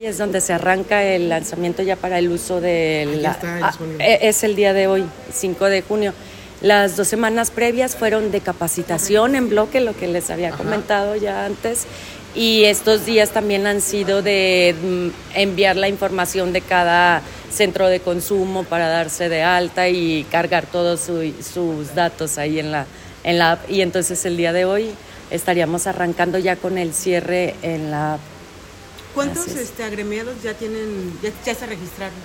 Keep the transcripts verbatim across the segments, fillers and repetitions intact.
Es donde se arranca el lanzamiento ya para el uso de Ah, la, ya está ah, disponible. es el día de hoy, cinco de junio. Las dos semanas previas fueron de capacitación en bloque, lo que les había Ajá. comentado ya antes, y estos días también han sido de mm, enviar la información de cada centro de consumo para darse de alta y cargar todos su- sus datos ahí en la, en la app. Y entonces el día de hoy estaríamos arrancando ya con el cierre en la app. ¿Cuántos Así es. este, agremiados ya tienen, ya, ya se registraron?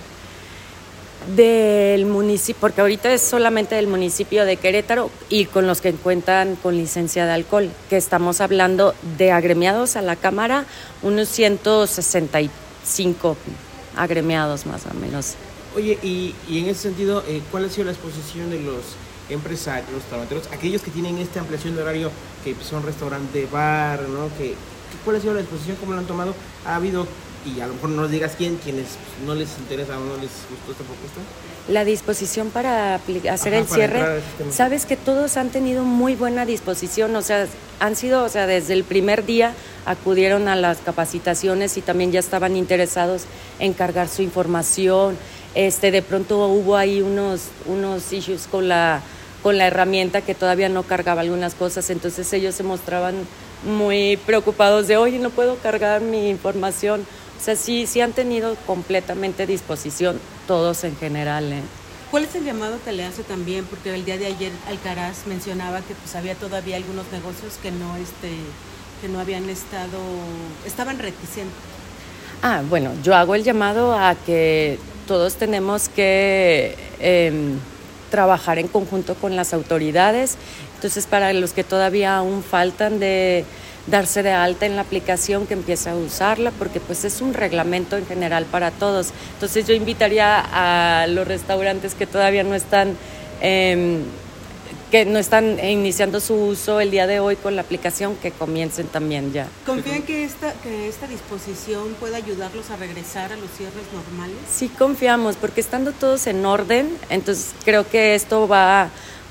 Del municipio, porque ahorita es solamente del municipio de Querétaro y con los que cuentan con licencia de alcohol, que estamos hablando de agremiados a la Cámara, unos ciento sesenta y cinco agremiados más o menos. Oye, y, y en ese sentido, eh, ¿cuál ha sido la exposición de los empresarios, restauranteros, aquellos que tienen esta ampliación de horario, que son restaurante, bar, ¿no? Que, que ¿Cuál ha sido la exposición? ¿Cómo lo han tomado? ¿Ha habido, y a lo mejor no nos digas quién, quienes no les interesa o no les gustó esta propuesta? La disposición para apli- hacer Ajá, el para cierre, entrar al sistema. sabes que todos han tenido muy buena disposición, o sea, han sido, o sea, desde el primer día acudieron a las capacitaciones y también ya estaban interesados en cargar su información. Este, de pronto hubo ahí unos, unos issues con la, con la herramienta que todavía no cargaba algunas cosas, entonces ellos se mostraban muy preocupados de, oye, no puedo cargar mi información. O sea, sí, sí han tenido completamente disposición, todos en general, ¿eh? ¿Cuál es el llamado que le hace también? Porque el día de ayer Alcaraz mencionaba que pues había todavía algunos negocios que no, este, que no habían estado, estaban reticentes. Ah, bueno, yo hago el llamado a que todos tenemos que eh, trabajar en conjunto con las autoridades. Entonces, para los que todavía aún faltan de darse de alta en la aplicación, que empiece a usarla, porque pues es un reglamento en general para todos. Entonces, yo invitaría a los restaurantes que todavía no están eh, que no están iniciando su uso el día de hoy con la aplicación, que comiencen también ya. ¿Confían que esta, que esta disposición pueda ayudarlos a regresar a los cierres normales? Sí confiamos, porque estando todos en orden, entonces creo que esto va,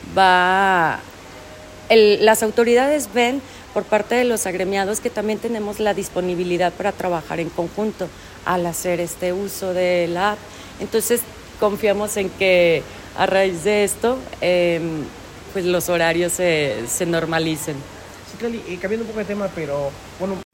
va, el, las autoridades ven por parte de los agremiados que también tenemos la disponibilidad para trabajar en conjunto al hacer este uso de la app. Entonces confiamos en que a raíz de esto, eh, pues los horarios se, se normalicen. Sí, Cali, eh, cambiando un poco de tema, pero bueno,